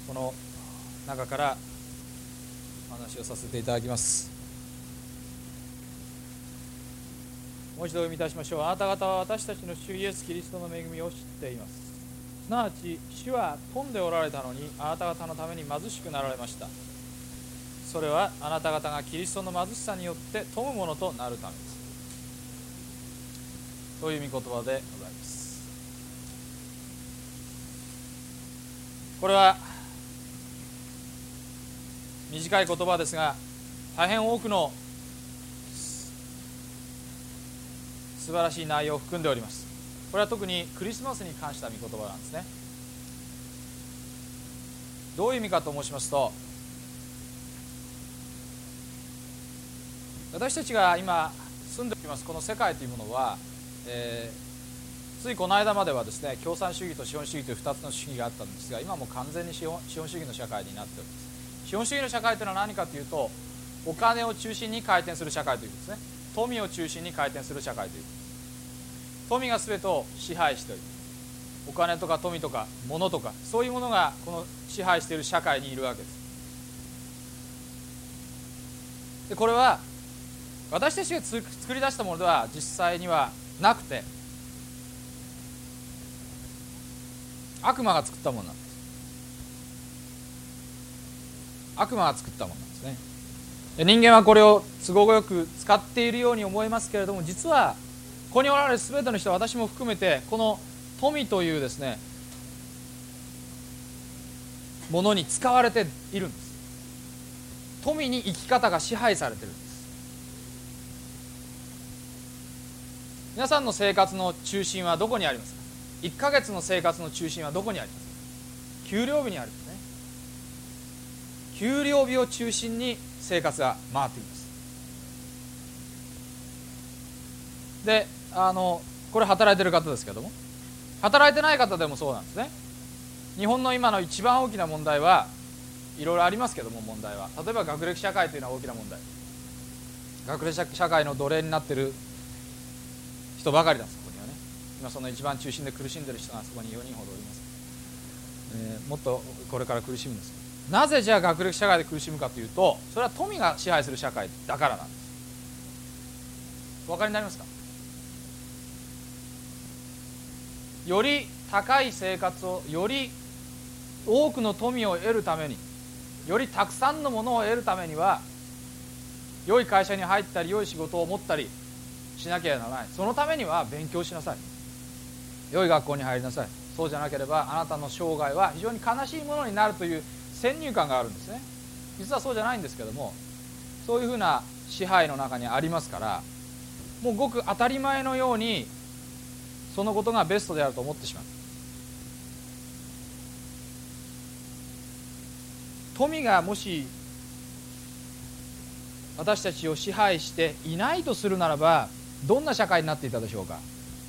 この中からお話をさせていただきます。もう一度読みいたしましょう。あなた方は私たちの主イエスキリストの恵みを知っています。すなわち主は富んでおられたのにあなた方のために貧しくなられました。それはあなた方がキリストの貧しさによって富むものとなるためです。という御言葉でございます。これは短い言葉ですが、大変多くの素晴らしい内容を含んでおります。これは特にクリスマスに関した御言葉なんですね。どういう意味かと申しますと、私たちが今住んでおりますこの世界というものは、ついこの間まではですね、共産主義と資本主義という2つの主義があったんですが、今もう完全に資本主義の社会になっております。資本主義の社会というのは何かというと、お金を中心に回転する社会ということですね。富を中心に回転する社会ということです。富が全てを支配しており、お金とか富とか物とかそういうものがこの支配している社会にいるわけです。でこれは私たちが作り出したものでは実際にはなくて、悪魔が作ったものなんです。悪魔が作ったものなんですね。で人間はこれを都合よく使っているように思いますけれども、実はここにおられる全ての人、私も含めてこの富というですねものに使われているんです。富に生き方が支配されているんです。皆さんの生活の中心はどこにありますか。1ヶ月の生活の中心はどこにありますか。給料日にあるんですね。給料日を中心に生活が回っています。でこれ働いてる方ですけども、働いてない方でもそうなんですね。日本の今の一番大きな問題はいろいろありますけども、問題は例えば学歴社会というのは大きな問題。学歴社会の奴隷になっている人ばかりなんです。ここにはね、今その一番中心で苦しんでいる人がそこに4人ほどおります。もっとこれから苦しむんです。なぜじゃあ学歴社会で苦しむかというと、それは富が支配する社会だからなんです。お分かりになりますか。より高い生活を、より多くの富を得るために、よりたくさんのものを得るためには、良い会社に入ったり良い仕事を持ったりしなければならない。そのためには勉強しなさい。良い学校に入りなさい。そうじゃなければあなたの生涯は非常に悲しいものになるという先入観があるんですね。実はそうじゃないんですけども、そういうふうな支配の中にありますから、もうごく当たり前のようにそのことがベストであると思ってしまう。富がもし私たちを支配していないとするならば、どんな社会になっていたでしょうか。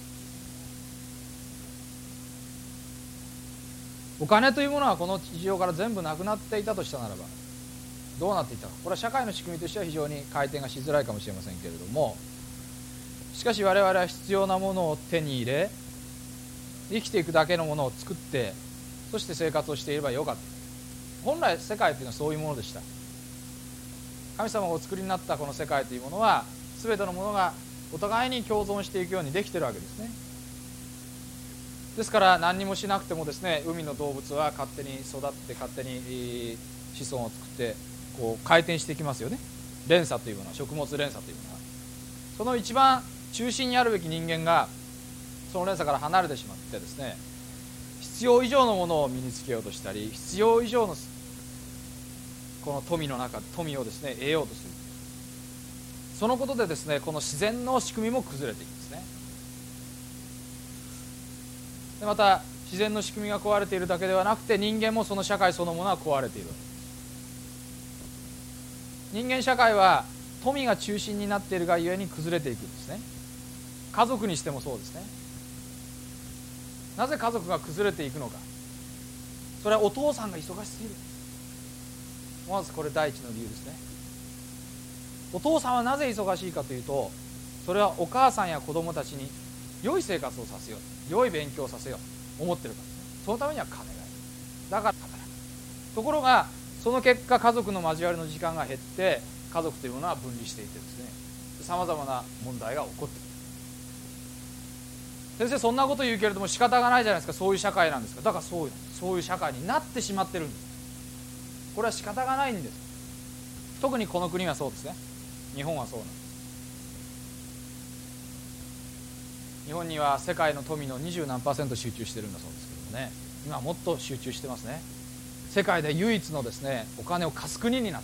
お金というものはこの地上から全部なくなっていたとしたならばどうなっていたか。これは社会の仕組みとしては非常に回転がしづらいかもしれませんけれども、しかし我々は必要なものを手に入れ、生きていくだけのものを作って、そして生活をしていればよかった。本来世界というのはそういうものでした。神様がお作りになったこの世界というものは、全てのものがお互いに共存していくようにできているわけですね。ですから何にもしなくてもですね、海の動物は勝手に育って勝手に子孫を作ってこう回転していきますよね。連鎖というものは、食物連鎖というものは、その一番中心にあるべき人間がその連鎖から離れてしまってですね、必要以上のものを身につけようとしたり、必要以上のこの富の中、富をですね得ようとする。そのことでですね、この自然の仕組みも崩れていくんですね。でまた自然の仕組みが壊れているだけではなくて、人間もその社会そのものは壊れているわけです。人間社会は富が中心になっているがゆえに崩れていくんですね。家族にしてもそうですね。なぜ家族が崩れていくのか。それはお父さんが忙しすぎる。まずこれ第一の理由ですね。お父さんはなぜ忙しいかというと、それはお母さんや子供たちに良い生活をさせよう、良い勉強をさせよう思ってるからですね。そのためには金がいる。だから働く。 ところがその結果、家族の交わりの時間が減って、家族というものは分離していてですね、さまざまな問題が起こっている。先生、そんなこと言うけれども仕方がないじゃないですか。そういう社会なんですか。だからそういう社会になってしまってるんです。これは仕方がないんです。特にこの国はそうですね。日本はそうなんです。日本には世界の富の20何%集中してるんだそうですけどもね、今もっと集中してますね。世界で唯一のですね、お金を貸す国になった。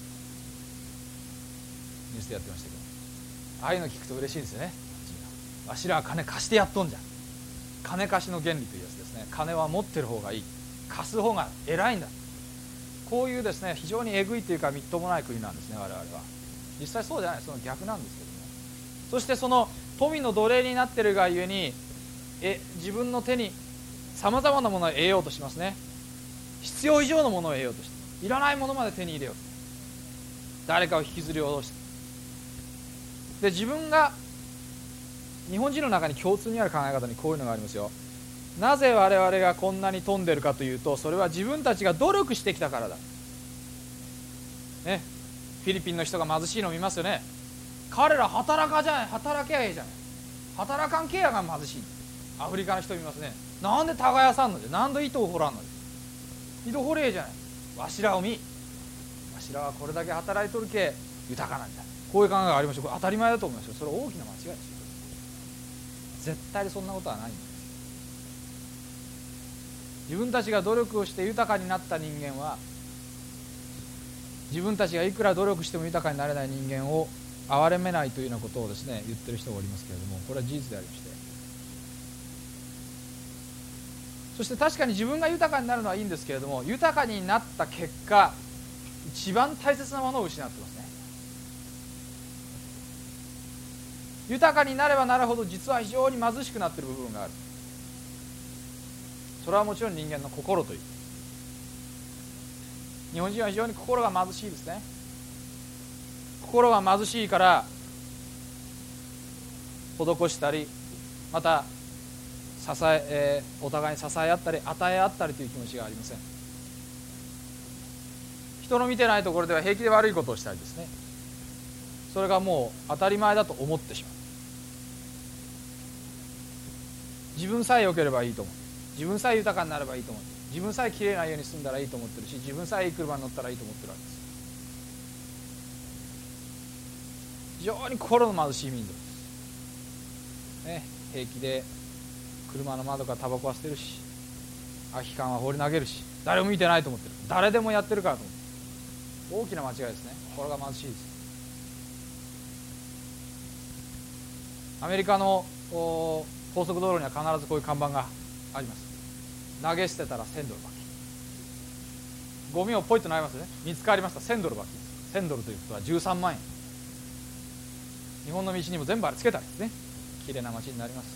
ニュースでやってましたけど、ああいうの聞くと嬉しいですよね。わしらは金貸してやっとんじゃん。金貸しの原理というやつですね。金は持ってる方がいい、貸す方が偉いんだ。こういうですね、非常にえぐいというかみっともない国なんですね、我々は。実際そうじゃない、その逆なんですけども。そしてその富の奴隷になっているがゆえに、自分の手にさまざまなものを得ようとしますね。必要以上のものを得ようとして、いらないものまで手に入れようと、誰かを引きずり下ろして、で自分が、日本人の中に共通にある考え方にこういうのがありますよ。なぜ我々がこんなに富んでるかというと、それは自分たちが努力してきたからだ、ね、フィリピンの人が貧しいのを見ますよね。彼ら働きゃええじゃない、働かんけやが貧しい。アフリカの人見ますね。なんで耕さんので、なんで糸を掘らんので、糸掘れえじゃない、わしらを見、わしらはこれだけ働いとるけ豊かなんだ、こういう考えがありましょう。これ当たり前だと思いますよ。それは大きな間違いですよ。絶対にそんなことはないんです。自分たちが努力をして豊かになった人間は、自分たちがいくら努力しても豊かになれない人間を憐れめないというようなことをですね、言ってる人がおりますけれども、これは事実でありまして、そして確かに自分が豊かになるのはいいんですけれども、豊かになった結果、一番大切なものを失ってますね。豊かになればなるほど、実は非常に貧しくなっている部分がある。それはもちろん人間の心という。日本人は非常に心が貧しいですね。心が貧しいから施したり、またお互いに支え合ったり与え合ったりという気持ちがありません。人の見てないところでは平気で悪いことをしたりですね、それがもう当たり前だと思ってしまう。自分さえ良ければいいと思う、自分さえ豊かになればいいと思う、自分さえきれいな家に住んだらいいと思ってるし、自分さえいい車に乗ったらいいと思ってるわけです。非常に心の貧しい民族です、ね、平気で車の窓からタバコは捨てるし、空き缶は放り投げるし、誰も見てないと思ってる、誰でもやってるからと思ってる。大きな間違いですね。心が貧しいです。アメリカの高速道路には必ずこういう看板があります。投げ捨てたら$1000罰金。ゴミをポイッと投げますよね、見つかりました$1000罰金。$1000ということは13万円。日本の道にも全部あれつけたんですね。きれいな街になります。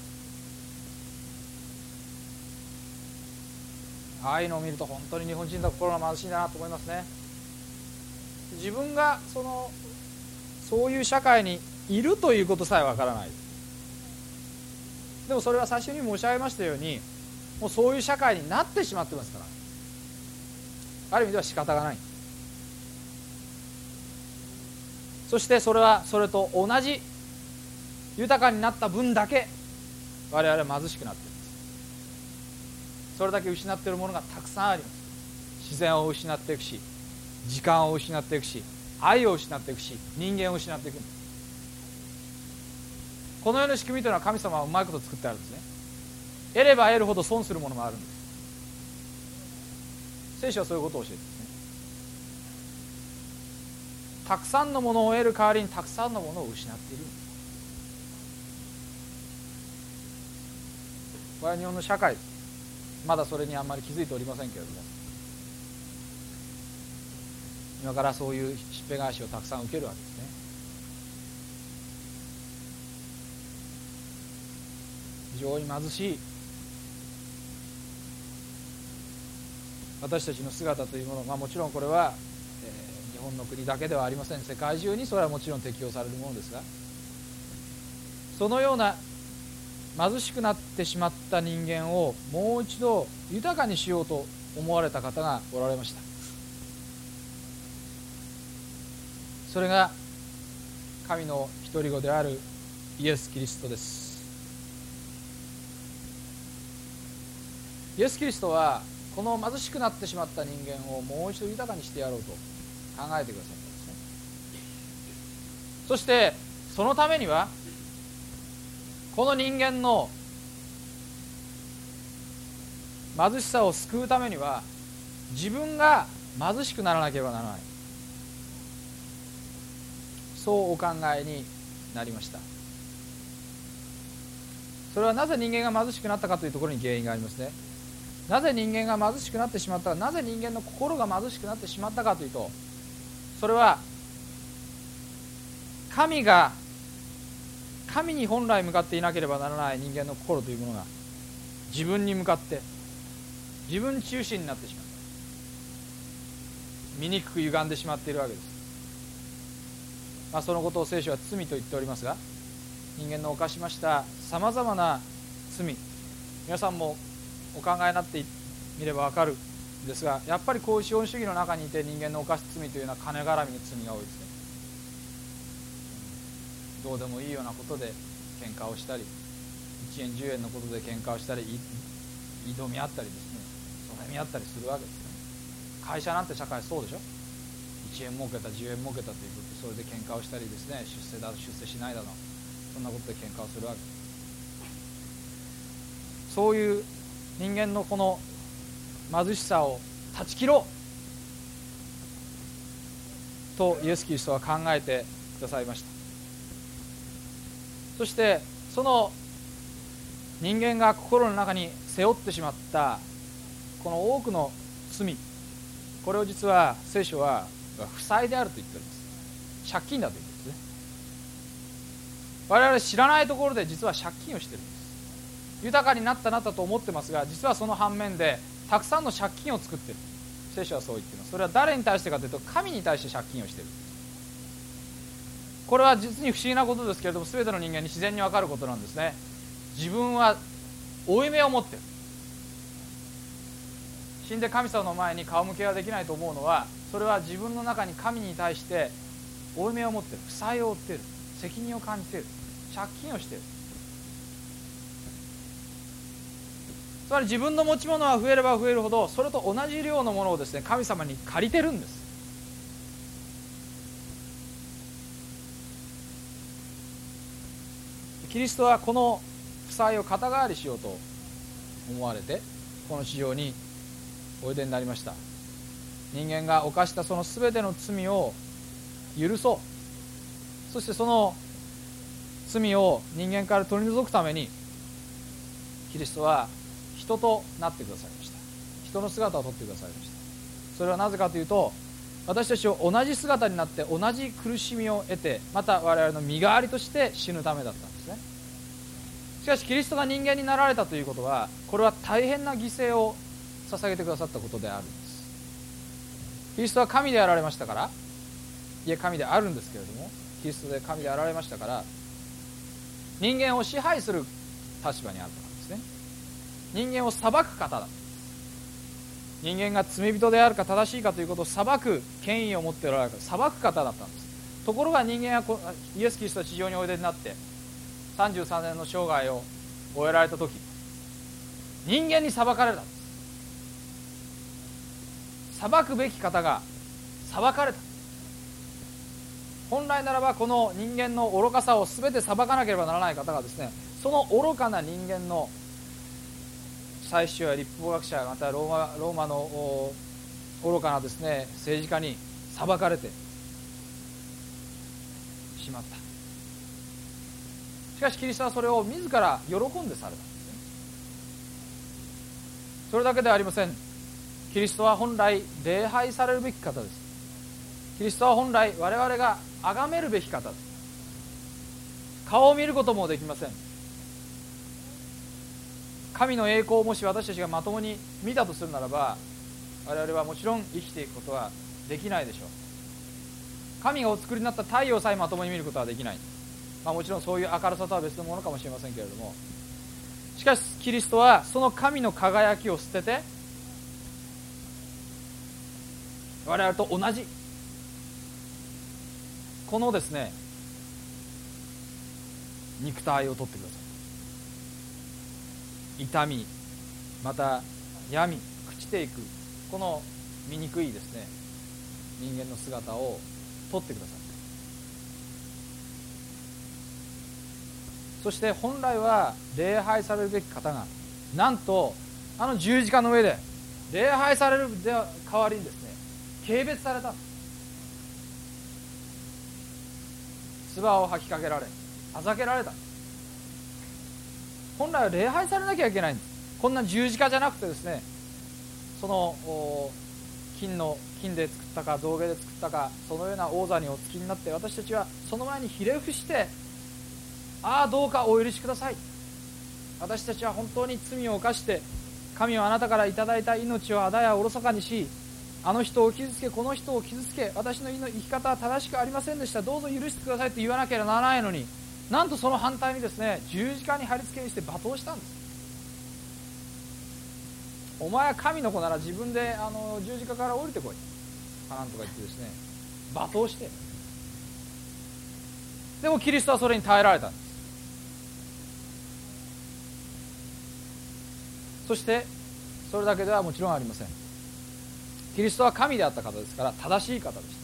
ああいうのを見ると本当に日本人の心が貧しいなと思いますね。自分がそういう社会にいるということさえわからない。でもそれは最初に申し上げましたように、もうそういう社会になってしまってますから、ある意味では仕方がない。そしてそれはそれと同じ、豊かになった分だけ我々は貧しくなっています。それだけ失っているものがたくさんあります。自然を失っていくし、時間を失っていくし、愛を失っていくし、人間を失っていくんです。このような仕組みというのは神様はうまいこと作ってあるんですね。得れば得るほど損するものもあるんです。聖書はそういうことを教えていますね。たくさんのものを得る代わりにたくさんのものを失っているんです。これは日本の社会です。まだそれにあんまり気づいておりませんけれども、今からそういうしっぺ返しをたくさん受けるわけですね。非常に貧しい私たちの姿というもの、もちろんこれは、日本の国だけではありません。世界中にそれはもちろん適用されるものですが、そのような貧しくなってしまった人間をもう一度豊かにしようと思われた方がおられました。それが神の独り子であるイエス・キリストです。イエス・キリストはこの貧しくなってしまった人間をもう一度豊かにしてやろうと考えてくださったんですね。そしてそのためにはこの人間の貧しさを救うためには自分が貧しくならなければならない、そうお考えになりました。それはなぜ人間が貧しくなったかというところに原因がありますね。なぜ人間が貧しくなってしまったか、なぜ人間の心が貧しくなってしまったかというと、それは神に本来向かっていなければならない人間の心というものが自分に向かって自分中心になってしまった、醜く歪んでしまっているわけです。そのことを聖書は罪と言っておりますが、人間の犯しましたさまざまな罪、皆さんもお考えになってみればわかるんですが、やっぱりこういう資本主義の中にいて人間の犯す罪というのは金絡みの罪が多いですね。どうでもいいようなことで喧嘩をしたり、1円10円のことで喧嘩をしたり、挑み合ったりですね、それみ合ったりするわけですね。会社なんて社会そうでしょ。1円儲けた10円儲けたということで、それで喧嘩をしたりですね、出世だ出世しないだの、そんなことで喧嘩をするわけです。そういう人間のこの貧しさを断ち切ろうとイエス・キリストは考えてくださいました。そしてその人間が心の中に背負ってしまったこの多くの罪、これを実は聖書は負債であると言っております。借金だと言ってるんですね。我々知らないところで実は借金をしているんです。豊かになったと思ってますが、実はその反面でたくさんの借金を作っている。聖書はそう言っています。それは誰に対してかというと、神に対して借金をしている。これは実に不思議なことですけれども、全ての人間に自然に分かることなんですね。自分は負い目を持っている。死んで神様の前に顔向けはできないと思うのは、それは自分の中に神に対して負い目を持っている、負債を負っている、責任を感じている、借金をしている。つまり自分の持ち物は増えれば増えるほど、それと同じ量のものをですね、神様に借りてるんです。キリストはこの負債を肩代わりしようと思われて、この地上においでになりました。人間が犯したその全ての罪を許そう、そしてその罪を人間から取り除くためにキリストは人となってくださいました。人の姿をとってくださいました。それはなぜかというと、私たちを同じ姿になって同じ苦しみを得て、また我々の身代わりとして死ぬためだったんですね。しかしキリストが人間になられたということは、これは大変な犠牲を捧げてくださったことであるんです。キリストは神であられましたから、いえ神であるんですけれども、キリストで神であられましたから、人間を支配する立場にあったんですね。人間を裁く方だ。人間が罪人であるか正しいかということを裁く権威を持っておられるか、裁く方だったんです。ところが人間はイエス・キリストは地上においでになって33年の生涯を終えられた時、人間に裁かれたんです。裁くべき方が裁かれた。本来ならばこの人間の愚かさを全て裁かなければならない方がですね、その愚かな人間の祭司長や律法学者、またローマの愚かなですね政治家に裁かれてしまった。しかしキリストはそれを自ら喜んでされたんですね。それだけではありません。キリストは本来礼拝されるべき方です。キリストは本来我々が崇めるべき方です。顔を見ることもできません。神の栄光をもし私たちがまともに見たとするならば、我々はもちろん生きていくことはできないでしょう。神がお作りになった太陽さえまともに見ることはできない。もちろんそういう明るさとは別のものかもしれませんけれども、しかしキリストはその神の輝きを捨てて、 我々と同じこのですね肉体を取ってください。痛み、また闇、朽ちていくこの醜いですね人間の姿を取ってください。そして本来は礼拝されるべき方がなんとあの十字架の上で礼拝される代わりにですね軽蔑されたんです。唾を吐きかけられあざけられたんです。本来は礼拝されなきゃいけないんです。こんな十字架じゃなくてですねその金で作ったか銅芸で作ったかそのような王座にお付きになって私たちはその前にひれ伏してどうかお許しください、私たちは本当に罪を犯して神はあなたからいただいた命をあだやおろそかにしあの人を傷つけこの人を傷つけ私の生き方は正しくありませんでした、どうぞ許してくださいと言わなければならないのになんとその反対にですね十字架に貼り付けにして罵倒したんです。お前は神の子なら自分で十字架から降りてこいなんとか言ってですね罵倒して、でもキリストはそれに耐えられたんです。そしてそれだけではもちろんありません。キリストは神であった方ですから正しい方でした。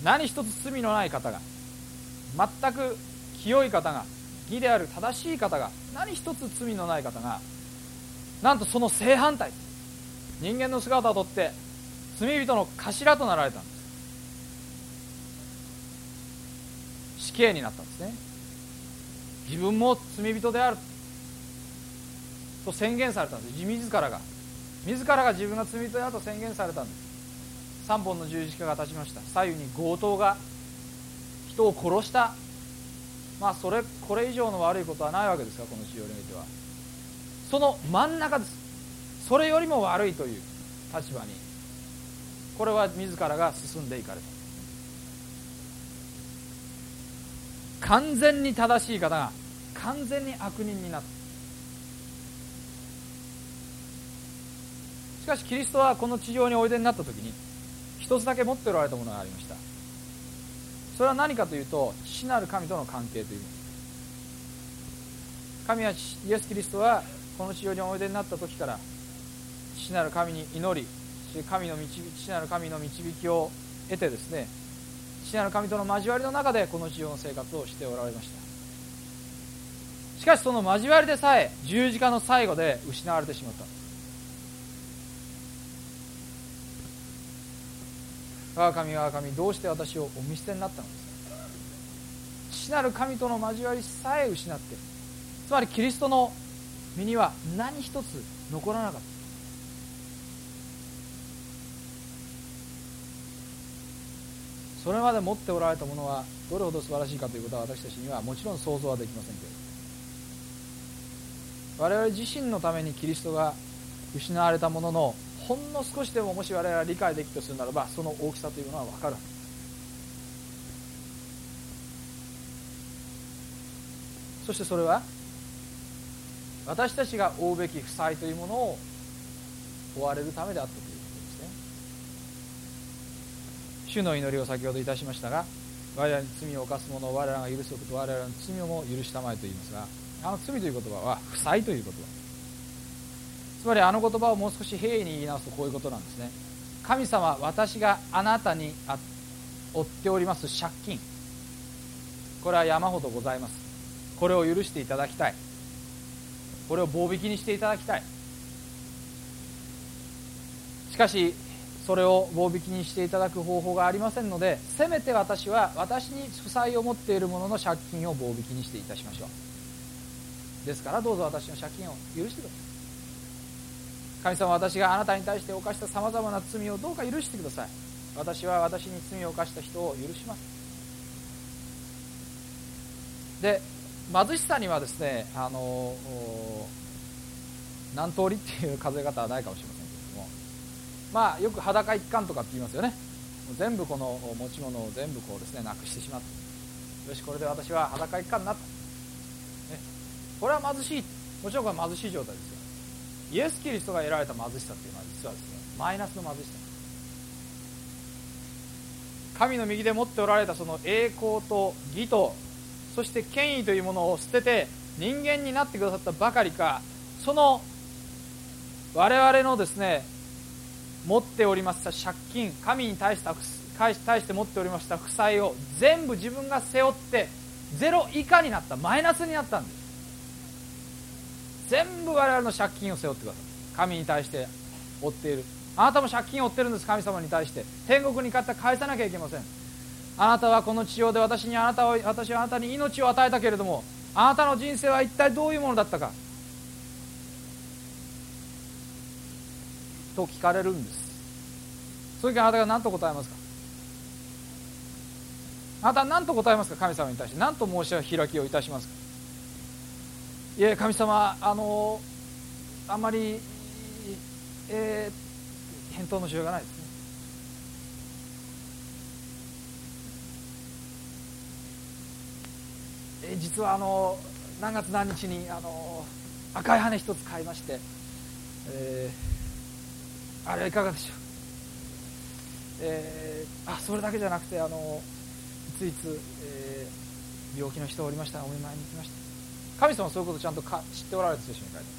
何一つ罪のない方が全く清い方が義である正しい方が何一つ罪のない方がなんとその正反対人間の姿をとって罪人の頭となられたんです。死刑になったんですね。自分も罪人であると宣言されたんです。自らが自分が罪人であると宣言されたんです。3本の十字架が立ちました。左右に強盗が人を殺した、これ以上の悪いことはないわけですが、この地上においてはその真ん中です。それよりも悪いという立場にこれは自らが進んでいかれた。完全に正しい方が完全に悪人になった。しかしキリストはこの地上においでになった時に一つだけ持っておられたものがありました。それは何かというと父なる神との関係というもの。神はイエス・キリストはこの地上においでになった時から父なる神に祈り父なる神の導きを得てですね父なる神との交わりの中でこの地上の生活をしておられました。しかしその交わりでさえ十字架の最後で失われてしまった。我が神どうして私をお見捨てになったのですか。父なる神との交わりさえ失って、つまりキリストの身には何一つ残らなかった。それまで持っておられたものはどれほど素晴らしいかということは私たちにはもちろん想像はできませんけれど、我々自身のためにキリストが失われたもののほんの少しでももし我々が理解できるとするならばその大きさというのは分かるはずです。そしてそれは私たちが負うべき負債というものを負われるためであったということですね。主の祈りを先ほどいたしましたが、我々に罪を犯す者を我らが許すこと、我々の罪をも許したまえと言いますが、あの罪という言葉は負債という言葉、つまりあの言葉をもう少し平易に言い直すとこういうことなんですね。神様、私があなたに負っております借金、これは山ほどございます。これを許していただきたい。これを棒引きにしていただきたい。しかしそれを棒引きにしていただく方法がありませんので、せめて私は私に負債を持っている者の借金を棒引きにしていたしましょう。ですからどうぞ私の借金を許してください。神様、私があなたに対して犯したさまざまな罪をどうか許してください。私は私に罪を犯した人を許します。で、貧しさにはですね何通りっていう数え方はないかもしれませんけれども、よく裸一貫とかって言いますよね。全部この持ち物を全部こうですねなくしてしまった。よし、これで私は裸一貫になった、ね、これは貧しい。もちろんこれは貧しい状態ですよ。イエス・キリストが得られた貧しさっていうのは実はですねマイナスの貧しさ。 神の右で持っておられたその栄光と義と、そして権威というものを捨てて人間になってくださったばかりか、その我々のですね、持っておりました借金、神に対して持っておりました負債を全部自分が背負ってゼロ以下になった、マイナスになったんです。全部我々の借金を背負ってください。神に対して負っている。あなたも借金を負ってるんです。神様に対して天国に勝ったら返さなきゃいけません。あなたはこの地上で私はあなたに命を与えたけれども、あなたの人生は一体どういうものだったかと聞かれるんです。その時あなたが何と答えますか。あなたは何と答えますか。神様に対して何と申し開きをいたしますか。いえ、神様、あんまり、返答のしようがないですね。実は何月何日に赤い羽一つ買いまして、あれはいかがでしょう。それだけじゃなくていついつ、病気の人がおりましたらお見舞いに行きました。神様はそういうことをちゃんと知っておられる聖書に書いて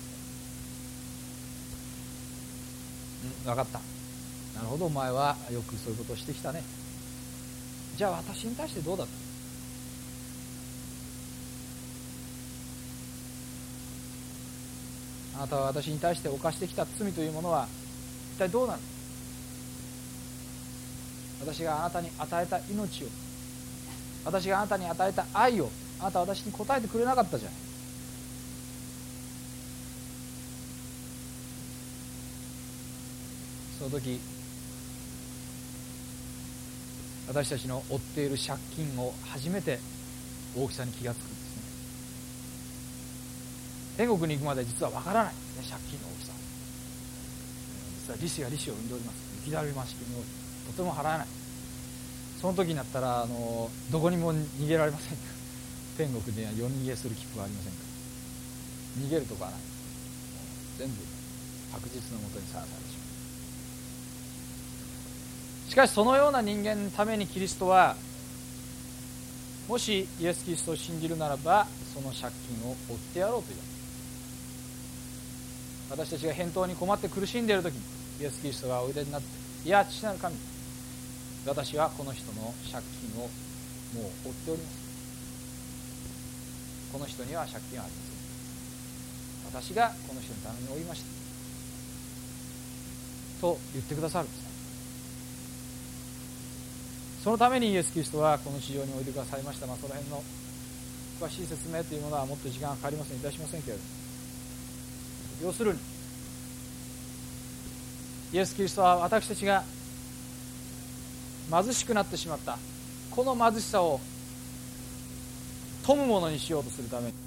ます。分かった、なるほど、お前はよくそういうことをしてきたね。じゃあ私に対してどうだった。あなたは私に対して犯してきた罪というものは一体どうなる。私があなたに与えた命を、私があなたに与えた愛を、あなたは私に応えてくれなかったじゃない。その時私たちの負っている借金を初めて大きさに気がつくんですね。天国に行くまで実は分からないんですね、借金の大きさ。実は利子が利子を生んでおります。雪だるま式においてとても払えない。その時になったらどこにも逃げられませんから。天国では夜逃げする切符はありませんから。逃げるとこはない。全部白日のもとにさらされてしまう。しかしそのような人間のためにキリストは、もしイエス・キリストを信じるならばその借金を負ってやろうと言われる。私たちが返答に困って苦しんでいる時にイエス・キリストがおいでになって、いや父なる神、私はこの人の借金をもう負っております。この人には借金はありません。私がこの人のために負いましたと言ってくださるんです。そのためにイエス・キリストはこの地上においてくださいました。その辺の詳しい説明というものはもっと時間がかかりますのでいたしませんけれども、要するにイエス・キリストは私たちが貧しくなってしまったこの貧しさを富むものにしようとするために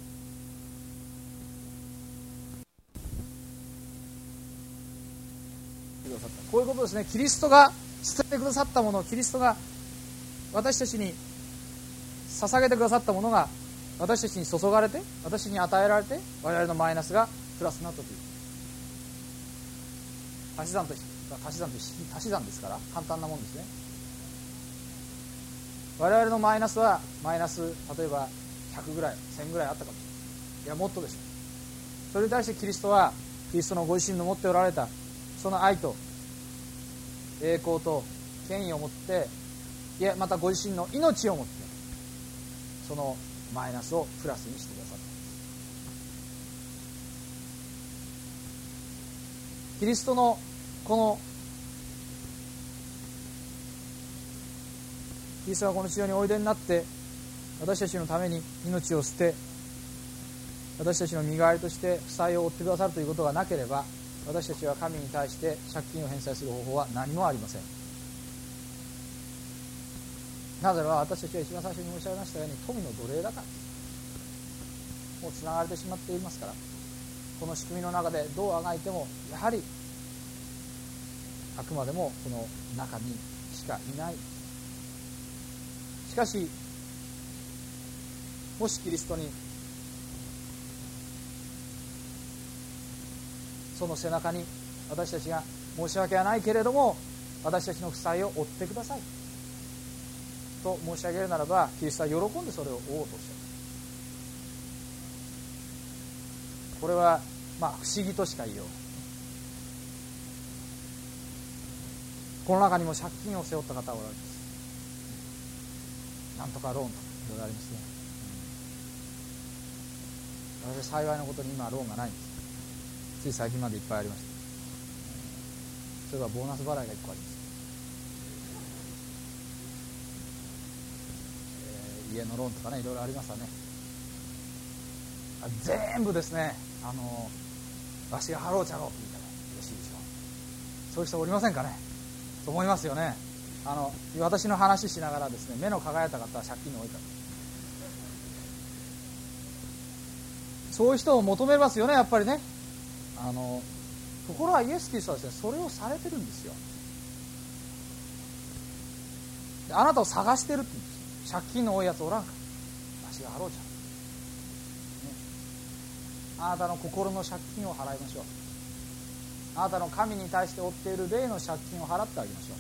こういうことですね。キリストが捨ててくださったもの、キリストが私たちに捧げてくださったものが私たちに注がれて、私に与えられて、我々のマイナスがプラスになったという足し算ですから簡単なもんですね。我々のマイナスはマイナス、例えば100ぐらい1000ぐらいあったかもしれない。いやもっとでしょう。それに対してキリストはキリストのご自身の持っておられたその愛と栄光と権威を持って、いやまたご自身の命を持ってそのマイナスをプラスにしてくださった。キリストのこのキリストがこの地上においでになって私たちのために命を捨て、私たちの身代わりとして負債を負ってくださるということがなければ、私たちは神に対して借金を返済する方法は何もありません。なぜなら私たちは一番最初に申し上げましたように富の奴隷だからです。もうつながれてしまっていますから、この仕組みの中でどうあがいてもやはりあくまでもこの中にしかいない。しかしもしキリストにその背中に私たちが申し訳はないけれども私たちの負債を負ってください、 と申し上げるならば、キリストは喜んでそれを負おうとおっしゃる。これは不思議としか言いようがない。この中にも借金を背負った方がおられます。なんとかローンとかいろいろありますね。私は幸いなことに今はローンがないんです。つい最近までいっぱいありました。それはボーナス払いが1個あります。家のローンとかね、いろいろありますわね。全部ですね、わしが払うちゃろうって言ったら嬉しいでしょう。そういう人おりませんかね。と思いますよね。私の話しながらですね、目の輝いた方は借金の多いから、そういう人を求めますよね、やっぱりね。ところがイエス・キリストはですね、それをされてるんですよ。であなたを探してるって言うんですよ。借金の多いやつおらんか、わしが払うじゃん、ね、あなたの心の借金を払いましょう。あなたの神に対して負っている霊の借金を払ってあげましょう。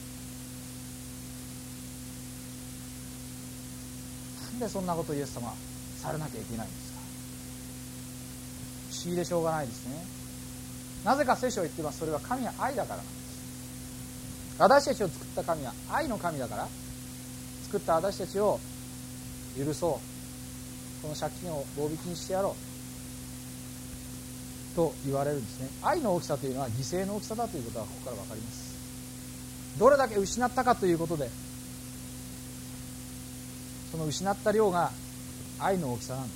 なんでそんなことをイエス様はされなきゃいけないんですか。不思議でしょうがないですね。なぜか聖書を言ってます。それは神は愛だからなんです。私たちを作った神は愛の神だから、作った私たちを許そう、この借金を棒引きにしてやろうと言われるんですね。愛の大きさというのは犠牲の大きさだということはここから分かります。どれだけ失ったかということで、その失った量が愛の大きさなんです。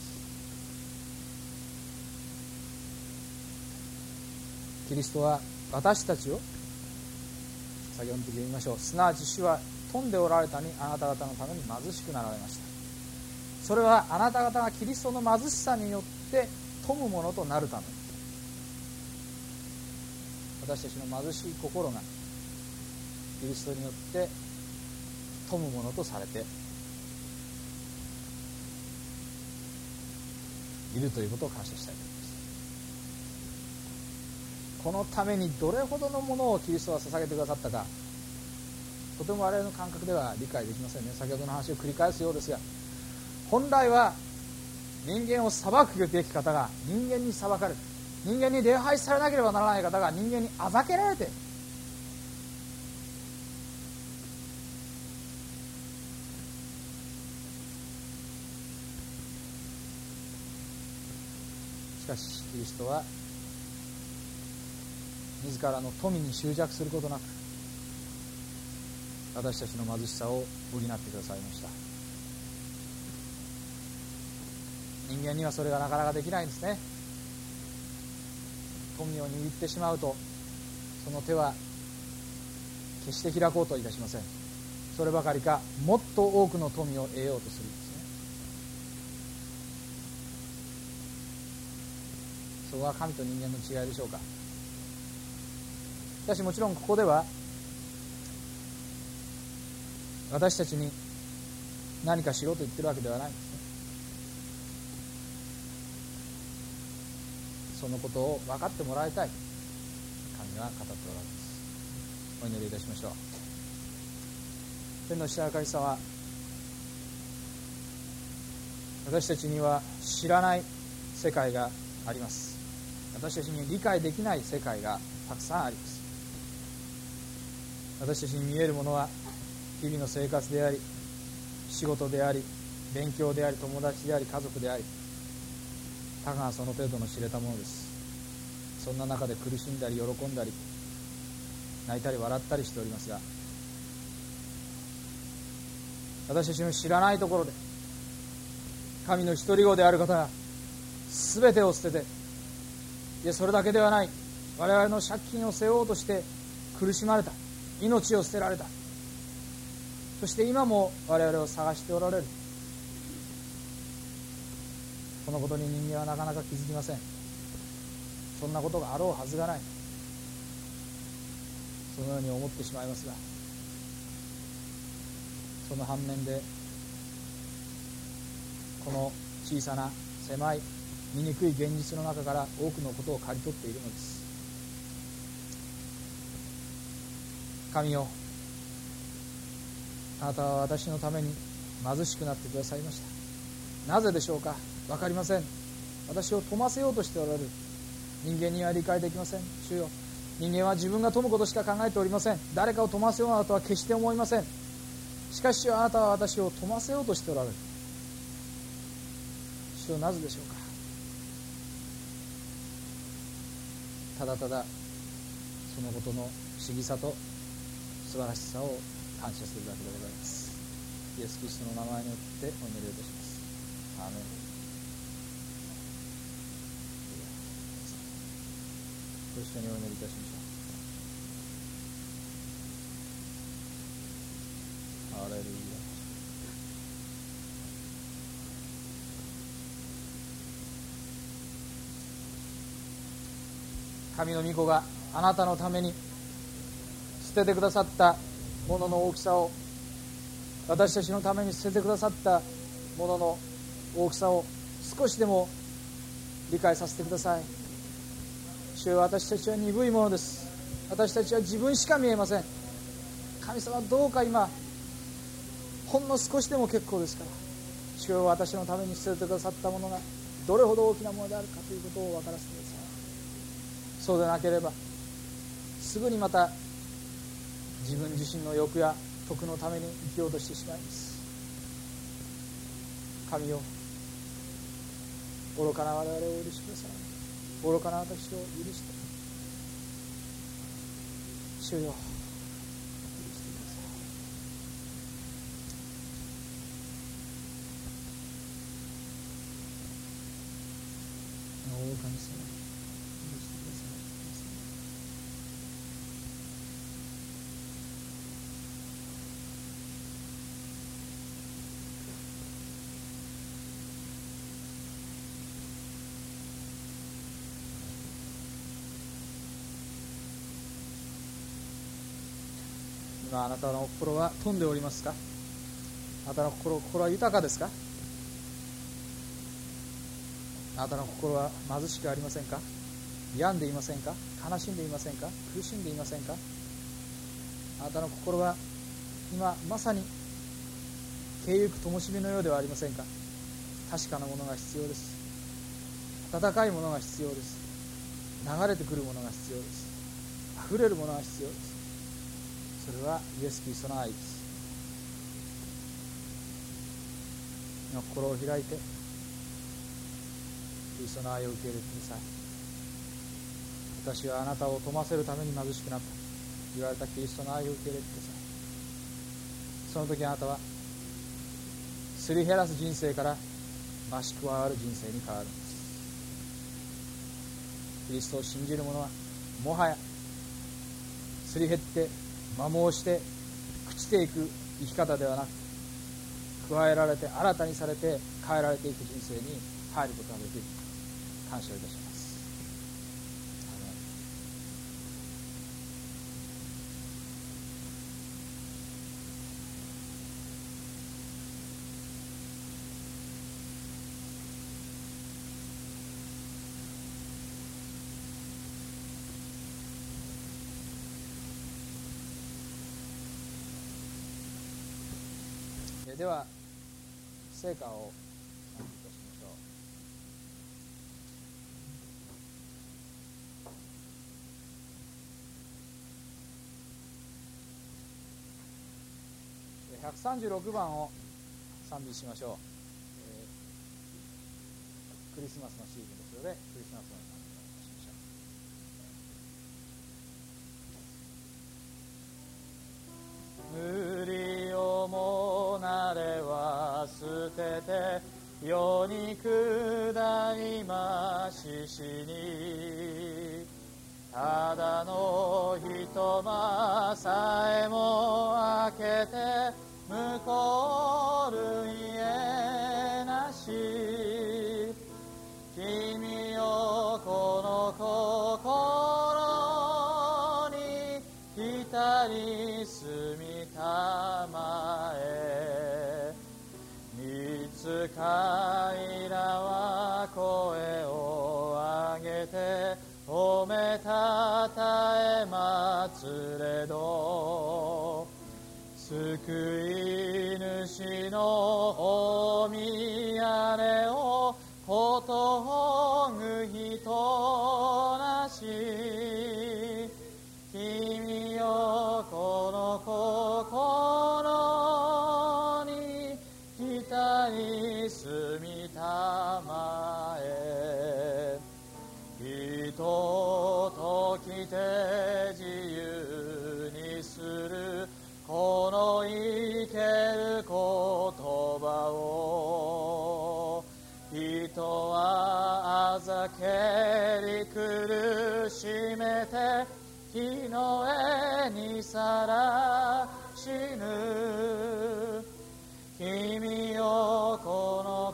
キリストは私たちを、先ほどの時読みましょう。すなわち主は富んでおられたにあなた方のために貧しくなられました。それはあなた方がキリストの貧しさによって富むものとなるため、私たちの貧しい心がキリストによって富むものとされているということを感謝したいと思います。このためにどれほどのものをキリストは捧げてくださったか、とても我々の感覚では理解できませんね。先ほどの話を繰り返すようですが、本来は人間を裁くべき方が人間に裁かれて、人間に礼拝されなければならない方が人間にあざけられて、しかしキリストは自らの富に執着することなく、私たちの貧しさを補ってくださいました。人間にはそれがなかなかできないんですね。富を握ってしまうと、その手は決して開こうといたしません。そればかりか、もっと多くの富を得ようとするんですね。そこは神と人間の違いでしょうか。しかしもちろんここでは私たちに何かしろと言ってるわけではないんですね。そのことを分かってもらいたい、神は語っておられます。お祈りいたしましょう。天の下神様、私たちには知らない世界があります。私たちに理解できない世界がたくさんあります。私たちに見えるものは日々の生活であり、仕事であり、勉強であり、友達であり、家族であり、たかがその程度の知れたものです。そんな中で苦しんだり喜んだり泣いたり笑ったりしておりますが、私たちの知らないところで神の一人子である方が全てを捨てて、いやそれだけではない、我々の借金を背負おうとして苦しまれた、命を捨てられた、そして今も我々を探しておられる。このことに人間はなかなか気づきません。そんなことがあろうはずがない、そのように思ってしまいますが、その反面でこの小さな狭い醜い現実の中から多くのことを刈り取っているのです。神よ、あなたは私のために貧しくなってくださいました。なぜでしょうか。分かりません。私を富ませようとしておられる。人間には理解できません。主よ、人間は自分が富むことしか考えておりません。誰かを富ませようなどとは決して思いません。しかし主よ、あなたは私を富ませようとしておられる。主よ、なぜでしょうか。ただただそのことの不思議さと素晴らしさを感謝するだけでございます。イエス・キリストの名前によってお祈りいたします。アーメン。ご一緒にお祈りいたしましょう。ハレルヤ。神の御子があなたのために捨ててくださったものの大きさを、私たちのために捨ててくださったものの大きさを少しでも理解させてください。主よ、私たちは鈍いものです。私たちは自分しか見えません。神様、どうか今ほんの少しでも結構ですから、主よ、私のために捨ててくださったものがどれほど大きなものであるかということを分からせてください。そうでなければすぐにまた自分自身の欲や徳のために生きようとしてしまいます。神よ、愚かな我々を許してください。愚かな私を許して主よ、許してください。お神様、今あなたの心は富んでおりますか。あなたの心は豊かですか。あなたの心は貧しくありませんか。病んでいませんか。悲しんでいませんか。苦しんでいませんか。あなたの心は今まさに消えゆく灯火のようではありませんか。確かなものが必要です。温かいものが必要です。流れてくるものが必要です。溢れるものが必要です。それはイエス・キリストの愛です。今心を開いてキリストの愛を受け入れてください。私はあなたを富ませるために貧しくなった言われたキリストの愛を受け入れてください。その時あなたはすり減らす人生から増し加わる人生に変わるんです。キリストを信じる者はもはやすり減って摩耗して朽ちていく生き方ではなく、加えられて新たにされて変えられていく人生に入ることができる。感謝いたします。では聖歌をお願いいたしましょう。136番を賛美しましょう。クリスマスのシーズンですのでクリスマスの賛美をしましょう。無理をもなれは捨てて世に下りまししに、ただの一間さえも開けて向こうる家なし、君よこの心に浸り住みたまえ、いつかいらは声を上げて褒めたたえまつれど、 救い主のお宮根をことぐ人なし、君よこの心に来に住みたまえ、人と来て自由にするこの生ける言葉を、人はあざけり苦しめて火の上にさら死ぬ、君よこの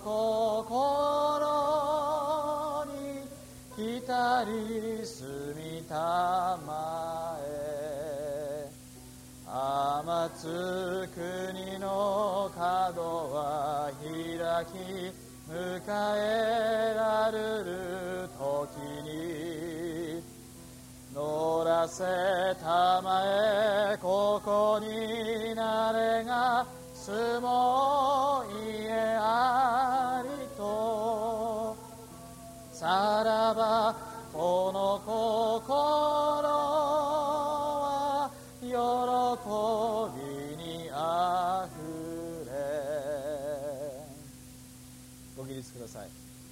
心に来り住みたまえ、天津国の角は開き迎えられる時に、乗らせたまえここになれが住もう家ありと、さらばこの心は喜びにあふれ。ご起立ください。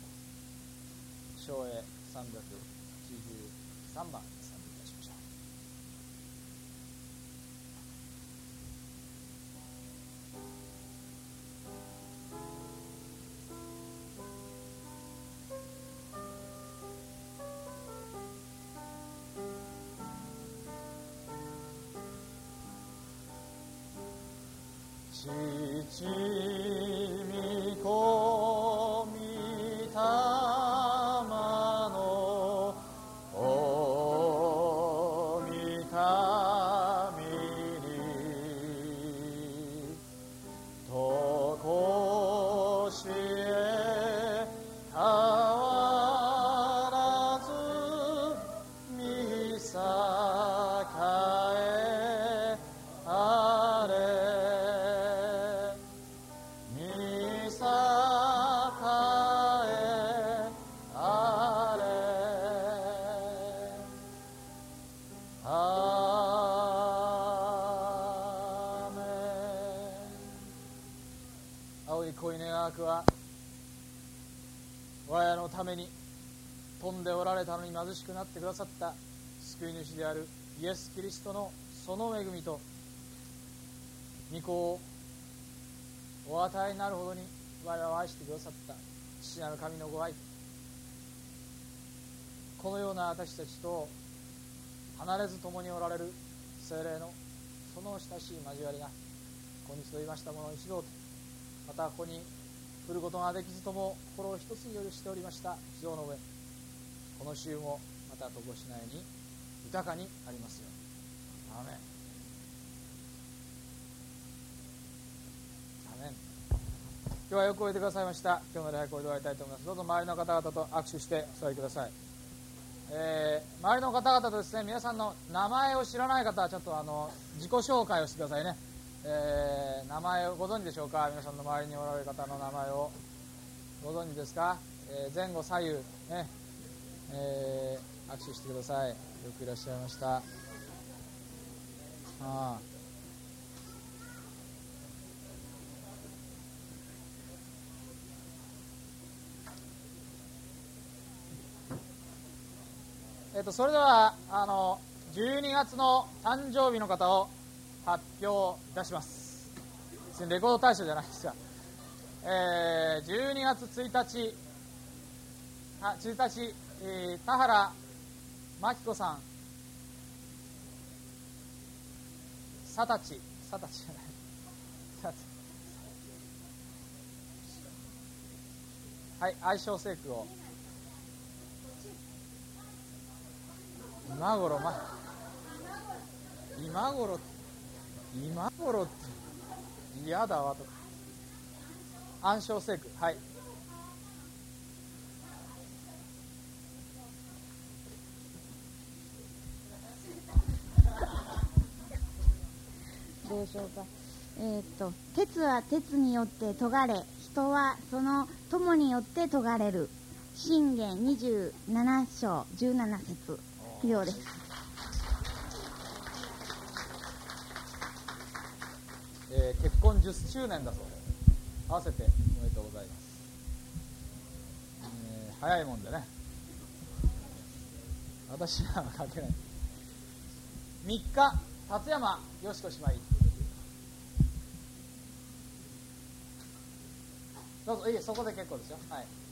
唱詠383番賛美いたしましょう。父御子御霊のお御神にとこしえ変わらず見栄えあれ、は我らのために富んでおられたのに貧しくなってくださった救い主であるイエス・キリストのその恵みと御子をお与えになるほどに我らを愛してくださった父なる神のご愛、このような私たちと離れず共におられる聖霊のその親しい交わりがここに集いました者一同と、またここに来ることができずとも心を一つに許しておりました一同の上、この週もまた常しないに豊かにありますように。アーメン。アーメン。今日はよく覚えてくださいました。今日の礼拝これで終わりたいと思います。どうぞ周りの方々と握手してお座りください。周りの方々とですね、皆さんの名前を知らない方はちょっと自己紹介をしてくださいね。名前をご存知でしょうか。皆さんの周りにおられる方の名前をご存知ですか。前後左右ね、握手してください。よくいらっしゃいました。それでは12月の誕生日の方を発表いたします。レコード大賞じゃないですが、12月1日、田原真紀子さん、さたちじゃないはい、愛称聖句を今頃って嫌だわとか、暗唱聖句、はい、 どうしようか。 鉄は鉄によって研がれ、人はその友によって研がれる。箴言27章17節以上です。 結婚10周年だそうです。合わせておめでとうございます。早いもんでね、私は書けない。3日、辰山よしこ姉妹、どうぞ。いい、そこで結構ですよ。はい。